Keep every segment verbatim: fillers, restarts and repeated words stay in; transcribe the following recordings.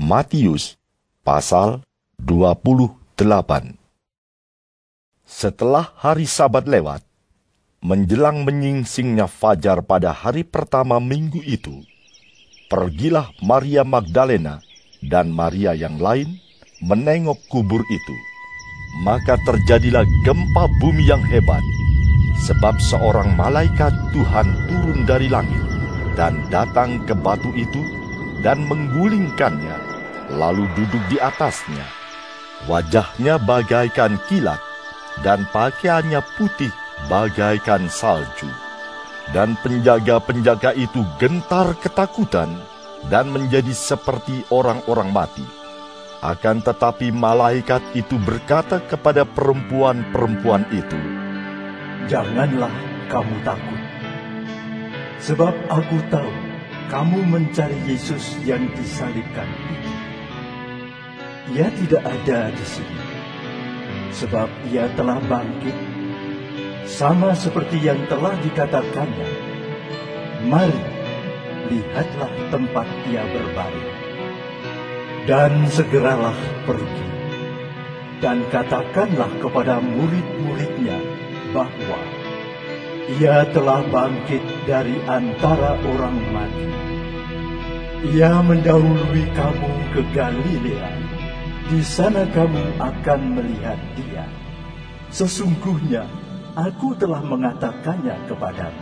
Matius pasal dua puluh delapan. Setelah hari Sabat lewat, menjelang menyingsingnya fajar pada hari pertama minggu itu, pergilah Maria Magdalena dan Maria yang lain menengok kubur itu. Maka terjadilah gempa bumi yang hebat, sebab seorang malaikat Tuhan turun dari langit dan datang ke batu itu dan menggulingkannya, lalu duduk di atasnya. Wajahnya bagaikan kilat, dan pakaiannya putih bagaikan salju. Dan penjaga-penjaga itu gentar ketakutan dan menjadi seperti orang-orang mati. Akan tetapi malaikat itu berkata kepada perempuan-perempuan itu, "Janganlah kamu takut, sebab aku tahu kamu mencari Yesus yang disalibkan itu. Ia tidak ada di sini, sebab ia telah bangkit, sama seperti yang telah dikatakannya. Mari, lihatlah tempat ia berbaring. Dan segeralah pergi, dan katakanlah kepada murid-muridnya bahwa ia telah bangkit dari antara orang mati. Ia mendahului kamu ke Galilea. Di sana kamu akan melihat dia. Sesungguhnya aku telah mengatakannya kepadamu."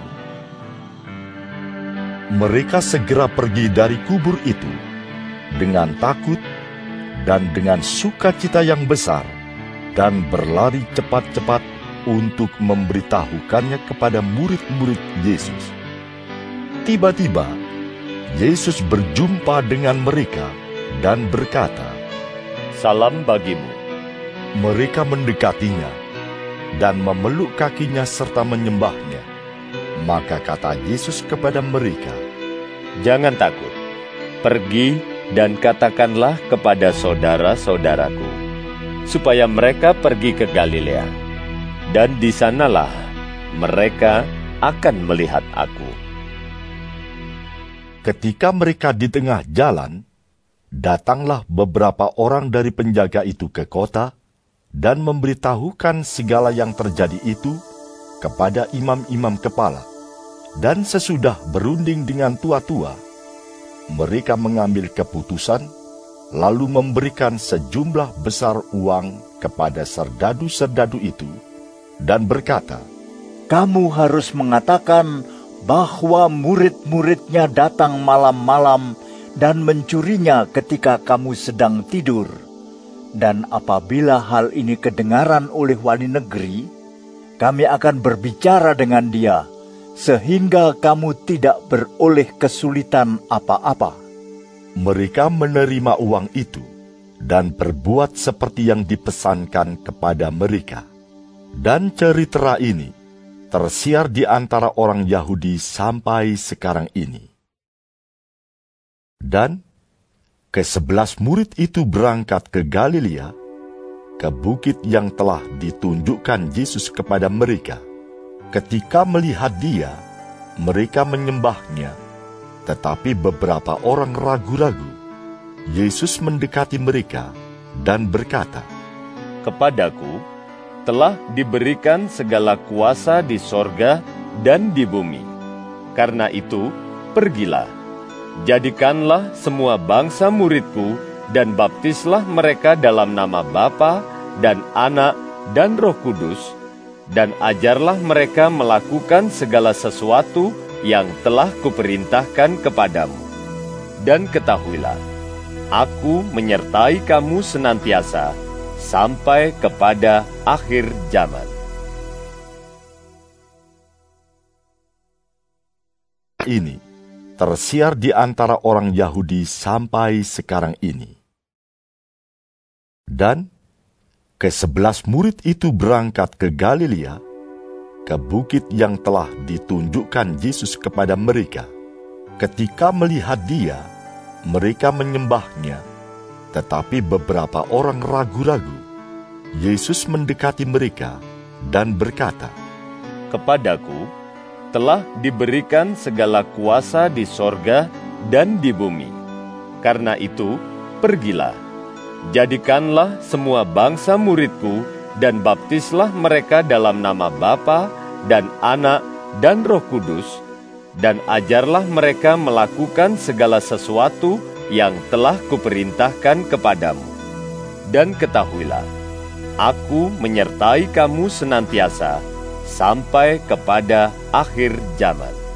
Mereka segera pergi dari kubur itu dengan takut dan dengan sukacita yang besar, dan berlari cepat-cepat untuk memberitahukannya kepada murid-murid Yesus. Tiba-tiba, Yesus berjumpa dengan mereka dan berkata, "Salam bagimu." Mereka mendekatinya dan memeluk kakinya serta menyembahnya. Maka kata Yesus kepada mereka, "Jangan takut. Pergi dan katakanlah kepada saudara-saudaraku, supaya mereka pergi ke Galilea, dan di sanalah mereka akan melihat aku." Ketika mereka di tengah jalan, datanglah beberapa orang dari penjaga itu ke kota dan memberitahukan segala yang terjadi itu kepada imam-imam kepala. Dan sesudah berunding dengan tua-tua, mereka mengambil keputusan, lalu memberikan sejumlah besar uang kepada serdadu-serdadu itu, dan berkata, "Kamu harus mengatakan bahwa murid-muridnya datang malam-malam dan mencurinya ketika kamu sedang tidur. Dan apabila hal ini kedengaran oleh wali negeri, kami akan berbicara dengan dia, sehingga kamu tidak beroleh kesulitan apa-apa." Mereka menerima uang itu dan berbuat seperti yang dipesankan kepada mereka. Dan cerita ini tersiar di antara orang Yahudi sampai sekarang ini. Dan kesebelas murid itu berangkat ke Galilea, ke bukit yang telah ditunjukkan Yesus kepada mereka. Ketika melihat dia, mereka menyembahnya, tetapi beberapa orang ragu-ragu. Yesus mendekati mereka dan berkata, "Kepadaku telah diberikan segala kuasa di sorga dan di bumi. Karena itu, pergilah, jadikanlah semua bangsa muridku, dan baptislah mereka dalam nama Bapa dan Anak dan Roh Kudus, dan ajarlah mereka melakukan segala sesuatu yang telah kuperintahkan kepadamu. Dan ketahuilah, aku menyertai kamu senantiasa sampai kepada akhir zaman." Ini tersiar di antara orang Yahudi sampai sekarang ini. Dan kesebelas murid itu berangkat ke Galilea, ke bukit yang telah ditunjukkan Yesus kepada mereka. Ketika melihat dia, mereka menyembahnya, tetapi beberapa orang ragu-ragu. Yesus mendekati mereka dan berkata, "Kepadaku telah diberikan segala kuasa di sorga dan di bumi. Karena itu, Pergilah, jadikanlah semua bangsa muridku, dan baptislah mereka dalam nama Bapa dan Anak dan Roh Kudus, dan ajarlah mereka melakukan segala sesuatu yang telah kuperintahkan kepadamu. Dan ketahuilah, aku menyertai kamu senantiasa sampai kepada akhir zaman.